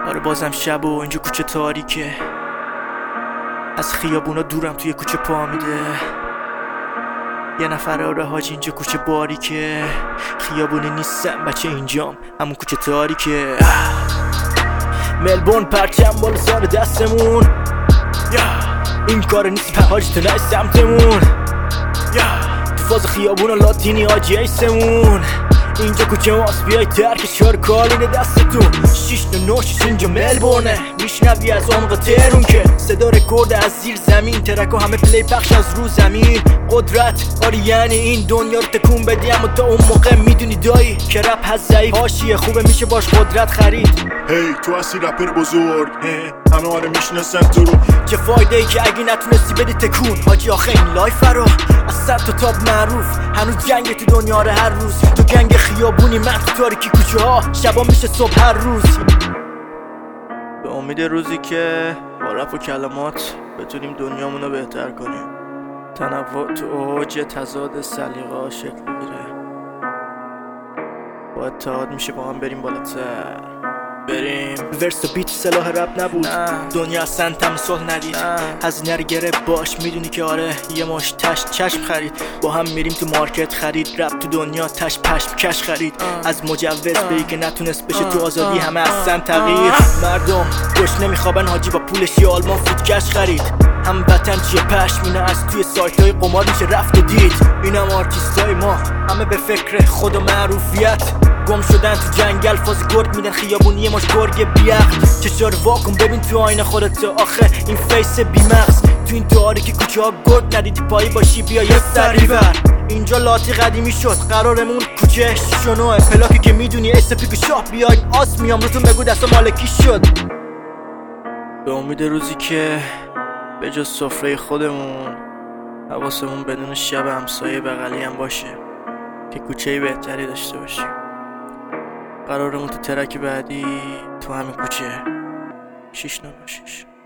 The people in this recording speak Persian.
آره بازم شب و اینجا کوچه تاریکه، از خیابونا دورم توی کوچه پا میده. یه نفر آره حاج اینجا کوچه باریکه، خیابونی نیستم بچه اینجام همون کوچه تاریکه. ملبورن پرچم بالا سر دستمون، این کار نیست به حاج تو نه سمتمون، تو فاز خیابون لاتینی حاجی ایسمون. اینجا کوچه ماست بیای ترکش کار کالینه دستتون. 6-9 اینجا ملبورنه، میشنوی از عمق تهرون که صدا رکورد از زیر زمین، ترک و همه پلی پخش از رو زمین. قدرت آره یعنی این دنیا رو تکون بدی، اما تا اون موقع میدونی دایی که رپ هست ضعیف حاشیه، خوبه میشه باش قدرت خرید. هی تو هستی رپر بزرگ، همه آره میشناسن تو رو. چه فایده ای که اگه نتونستی بدی تکون حاجی، آخه این لایف رو از 100 تا تاب معروف. هنوز جنگ تو دنیا رو هر روز، تو جنگ خیابونی من تو تاریکی کوچه ها، شبا میشه صبح هر روز. به امید روزی که با رپ و کلمات بتونیم دنیامونو بهتر کنیم، تنوع تو اوج تضاد سلیقه‌ها شکل بگیره، با اتحاد میشه با هم بریم بالاتر. بریم ورس و بیت سلاح رپ نبود، دنیا اصلا تمثال ندید. هزینه رو گرفت باش میدونی که آره یه ماش تش چشم خرید. با هم میریم تو مارکت خرید، رپ تو دنیا تش پشم کش خرید. از مجوز بری که نتونست بشه تو آزادی، همه اصلا تغییر. مردم گوش نمیخوابن حاجی، با پولش یه آلمان فوتکش خرید. هم وطن چیه پشمینه، از توی سایت های قمار میشه رفت و دید. اینم آرتیست های ما همه به فکر خود و معروفیت، گم شدن تو جنگل فاز گرد میدن خیابونی یه ماش گرگ بیعقل. چشار واکن ببین تو آینه خودت، آخه این فیس بیمغز. تو این تاریکی کوچه ها گرد ندیدی پایی باشی بیا یه سری بر. اینجا لاتی قدیمی شد قرارمون کوچه 6-9 پلاکی که میدونی اسپیک شاه بیای آس میام روتون بگو دست مالکی شد. به امید روزی که به جز سفره خودمون حواسمون بدون شب همسایه بغلی هم باشه، که کوچه بهتری داشته باشیم. قرارمون تو ترک بعدی تو همین کوچه 6-9-6